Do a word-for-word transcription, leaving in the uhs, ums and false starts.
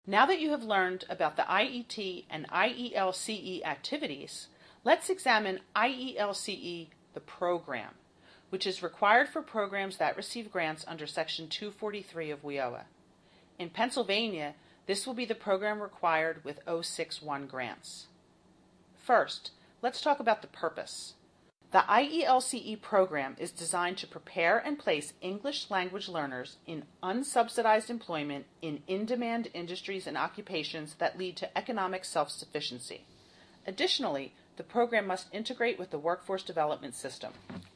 Now that you have learned about the I E T and I E L C E activities, let's examine I E L C E, the program, which is required for programs that receive grants under Section two forty-three of W I O A. In Pennsylvania, this will be the program required with oh six one grants. First, let's talk about the purpose. The I E L C E program is designed to prepare and place English language learners in unsubsidized employment in in-demand industries and occupations that lead to economic self-sufficiency. Additionally, the program must integrate with the workforce development system.